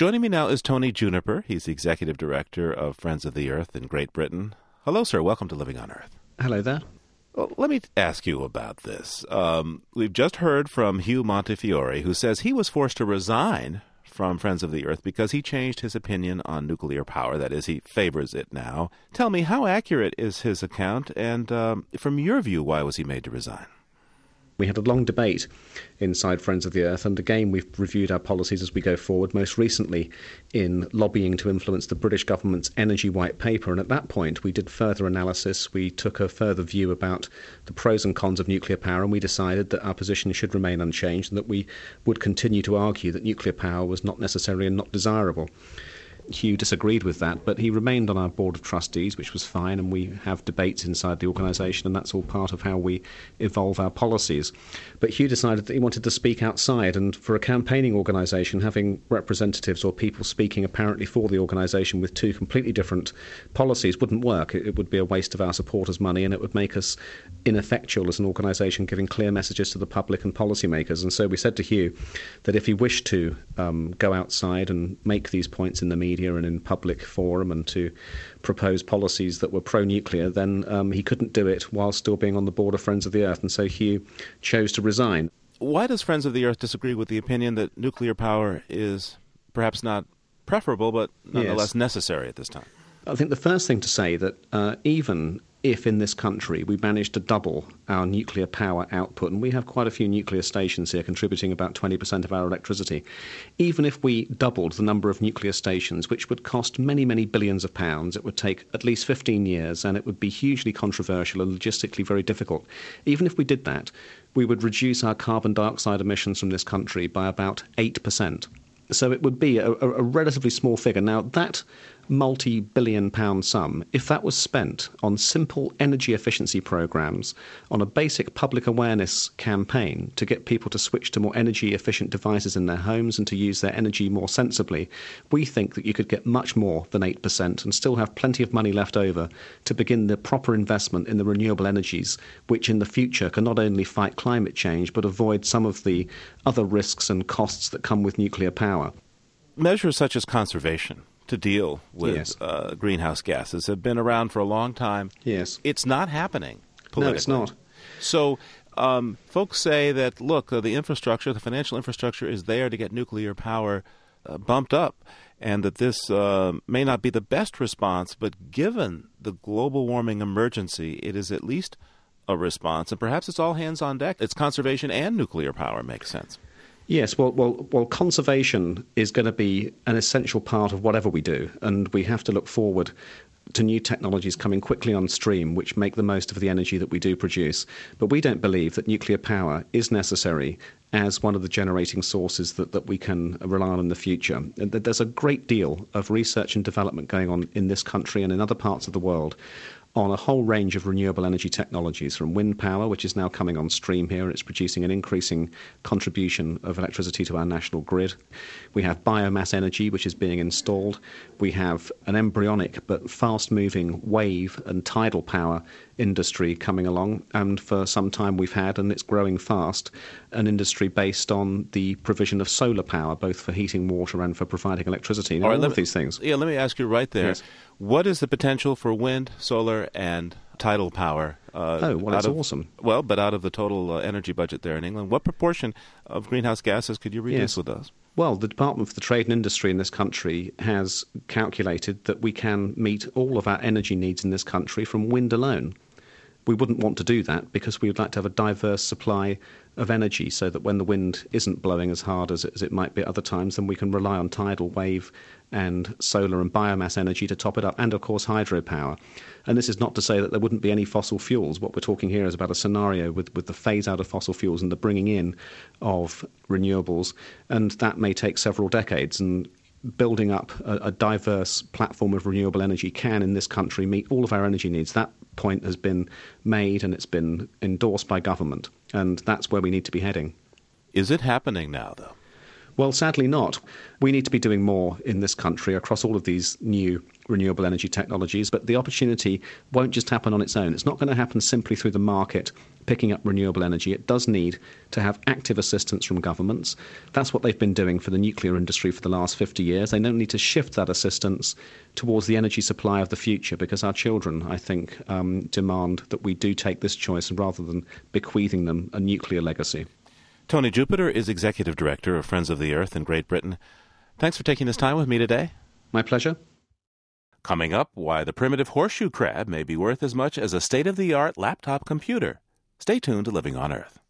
Joining me now is Tony Juniper. He's the Executive Director of Friends of the Earth in Great Britain. Hello, sir. Welcome to Living on Earth. Hello there. Well, let me ask you about this. We've just heard from Hugh Montefiore, who says he was forced to resign from Friends of the Earth because he changed his opinion on nuclear power. That is, he favors it now. Tell me, how accurate is his account? And from your view, why was he made to resign? We had a long debate inside Friends of the Earth, and again we've reviewed our policies as we go forward, most recently in lobbying to influence the British government's Energy White Paper. And at that point we did further analysis, we took a further view about the pros and cons of nuclear power, and we decided that our position should remain unchanged and that we would continue to argue that nuclear power was not necessary and not desirable. Hugh disagreed with that, but he remained on our board of trustees, which was fine, and we have debates inside the organisation, and that's all part of how we evolve our policies. But Hugh decided that he wanted to speak outside, and for a campaigning organisation, having representatives or people speaking apparently for the organisation with two completely different policies wouldn't work. It would be a waste of our supporters' money, and it would make us ineffectual as an organisation giving clear messages to the public and policymakers. And so we said to Hugh that if he wished to go outside and make these points in the media and in public forum and to propose policies that were pro-nuclear, then he couldn't do it while still being on the board of Friends of the Earth. And so Hugh chose to resign. Why does Friends of the Earth disagree with the opinion that nuclear power is perhaps not preferable, but nonetheless necessary at this time? I think the first thing to say that even if in this country we managed to double our nuclear power output, and we have quite a few nuclear stations here contributing about 20% of our electricity, even if we doubled the number of nuclear stations, which would cost many, many billions of pounds, it would take at least 15 years, and it would be hugely controversial and logistically very difficult. Even if we did that, we would reduce our carbon dioxide emissions from this country by about 8%. So it would be a relatively small figure. Now, that multi-billion pound sum, if that was spent on simple energy efficiency programs, on a basic public awareness campaign to get people to switch to more energy efficient devices in their homes and to use their energy more sensibly, we think that you could get much more than 8% and still have plenty of money left over to begin the proper investment in the renewable energies, which in the future can not only fight climate change but avoid some of the other risks and costs that come with nuclear power. Measures such as conservation to deal with greenhouse gases have been around for a long time. Yes. It's not happening politically. No, it's not. So folks say that, look, the infrastructure, the financial infrastructure is there to get nuclear power bumped up, and that this may not be the best response, but given the global warming emergency, it is at least a response, and perhaps it's all hands on deck. It's conservation and nuclear power makes sense. Yes, well, conservation is going to be an essential part of whatever we do, and we have to look forward to new technologies coming quickly on stream which make the most of the energy that we do produce. But we don't believe that nuclear power is necessary as one of the generating sources that we can rely on in the future. There's a great deal of research and development going on in this country and in other parts of the world on a whole range of renewable energy technologies, from wind power, which is now coming on stream here, and it's producing an increasing contribution of electricity to our national grid. We have biomass energy, which is being installed. We have an embryonic but fast-moving wave and tidal power industry coming along, and for some time we've had, and it's growing fast, an industry based on the provision of solar power, both for heating water and for providing electricity. All of these things. Yeah, let me ask you right there. Yes. What is the potential for wind, solar, and tidal power? That's awesome. Well, but out of the total energy budget there in England, what proportion of greenhouse gases could you reduce with those? Well, the Department for the Trade and Industry in this country has calculated that we can meet all of our energy needs in this country from wind alone. We wouldn't want to do that because we would like to have a diverse supply of energy so that when the wind isn't blowing as hard as it might be at other times, then we can rely on tidal, wave and solar and biomass energy to top it up, and of course hydropower. And this is not to say that there wouldn't be any fossil fuels. What we're talking here is about a scenario with the phase out of fossil fuels and the bringing in of renewables, and that may take several decades. And building up a diverse platform of renewable energy can, in this country, meet all of our energy needs. That point has been made and it's been endorsed by government, and that's where we need to be heading. Is it happening now, though? Well, sadly not. We need to be doing more in this country across all of these new renewable energy technologies, but the opportunity won't just happen on its own. It's not going to happen simply through the market picking up renewable energy. It does need to have active assistance from governments. That's what they've been doing for the nuclear industry for the last 50 years. They don't need to shift that assistance towards the energy supply of the future, because our children, I think, demand that we do take this choice rather than bequeathing them a nuclear legacy. Tony Jupiter is Executive Director of Friends of the Earth in Great Britain. Thanks for taking this time with me today. My pleasure. Coming up, why the primitive horseshoe crab may be worth as much as a state-of-the-art laptop computer. Stay tuned to Living on Earth.